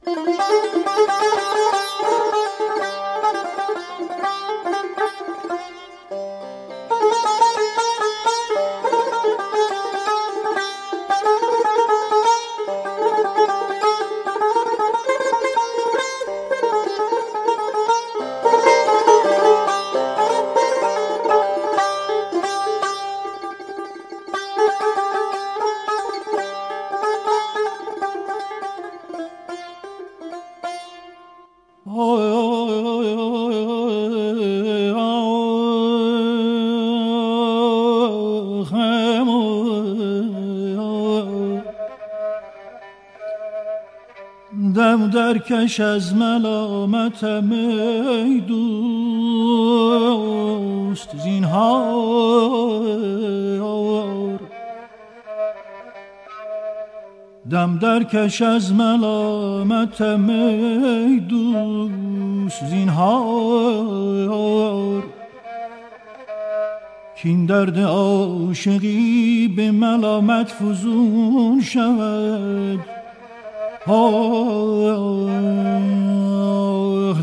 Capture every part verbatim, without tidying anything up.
دم درکش از ملامتم ای دوست زینهار، دم درکش از ملامتم ای دوست زینهار، کین درد عاشقی به ملامت فزون شود. آه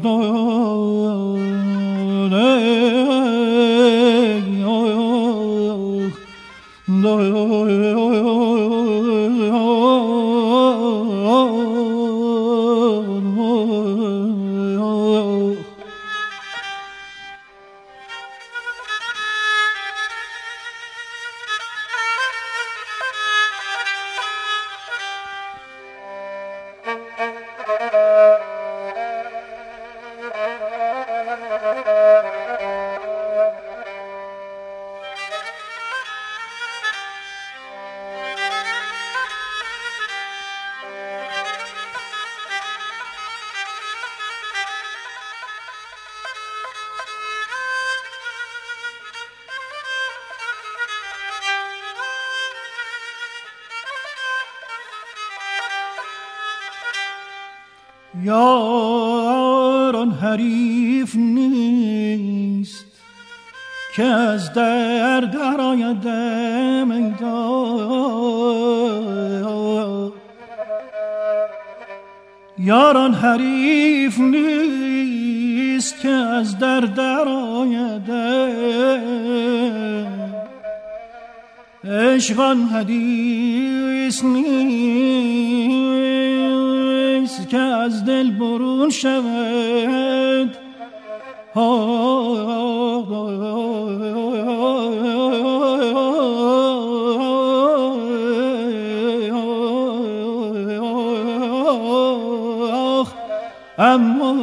یاران حریف نیست که از در در آید میدان، یاران حریف نیست که از در در آید، عشقان حدیث نیست که از دل برون شود. اما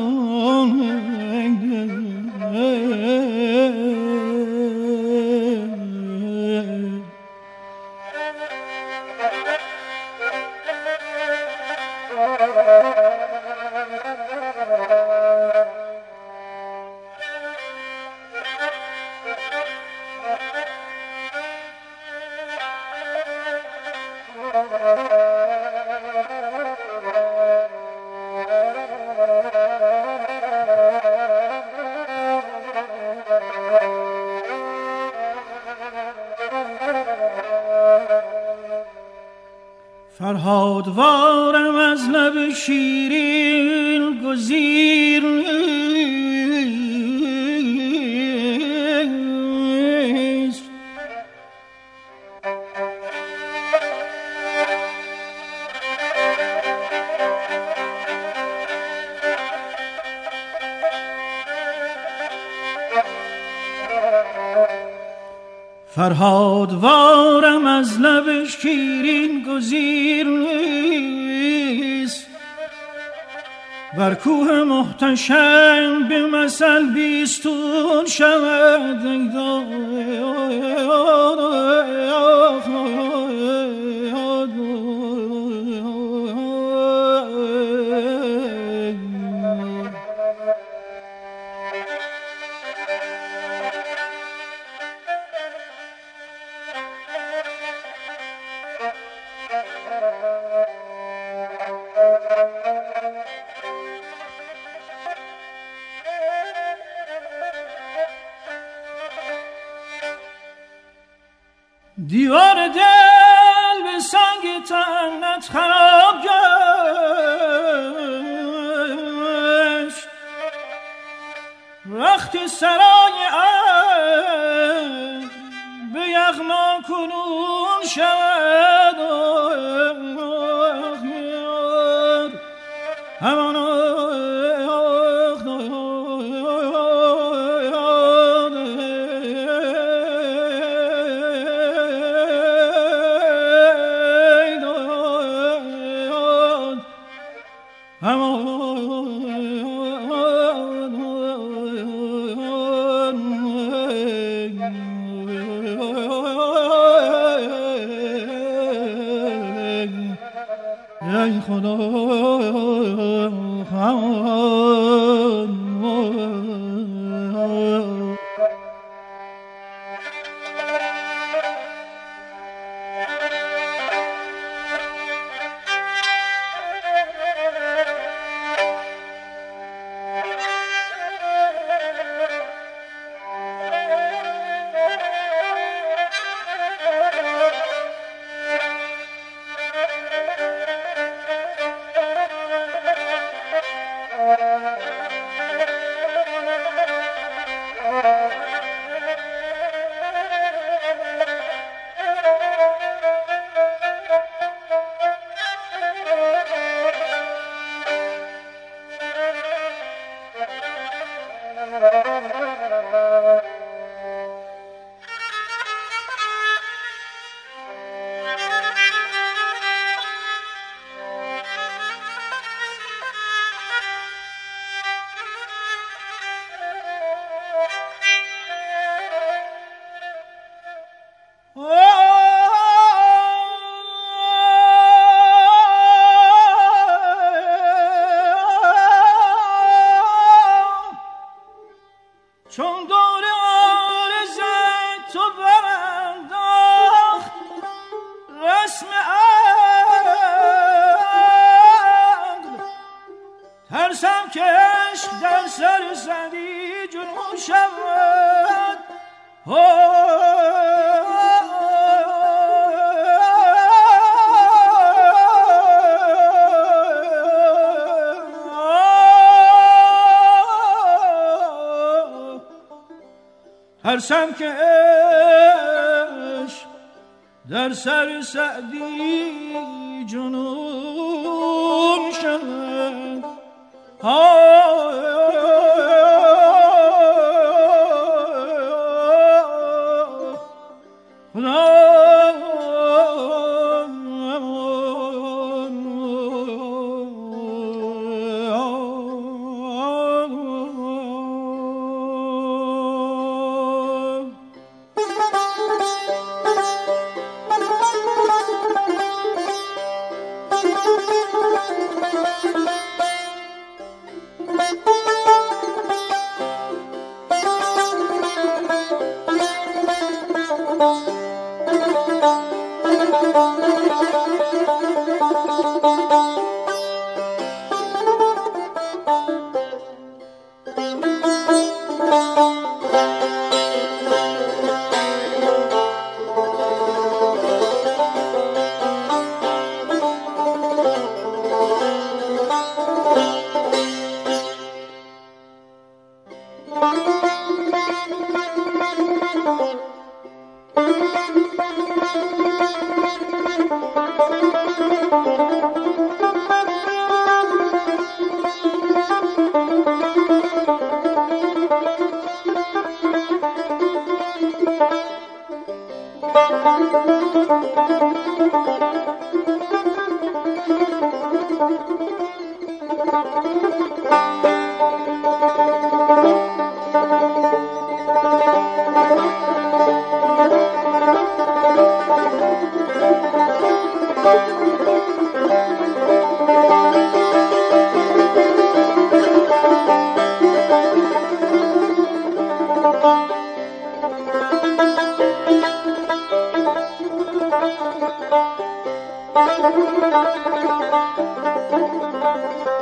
فرهادوارم از لب شیرین گزیر نیست، فرهادوارم از لب شیرین گزیر نیست، بر کوه محتشم به مثل بیستون شود. دیوار دل به سنگ تنت خراب کرد، وقتی سرای عقل به یغما کنون شود همان ای خدا چون دور آرزت تو برانداخت رسم عقل ترسم که عشق در سر سدی جنون شود ترسم که عشق در سر سعدی جنون شود Thank you.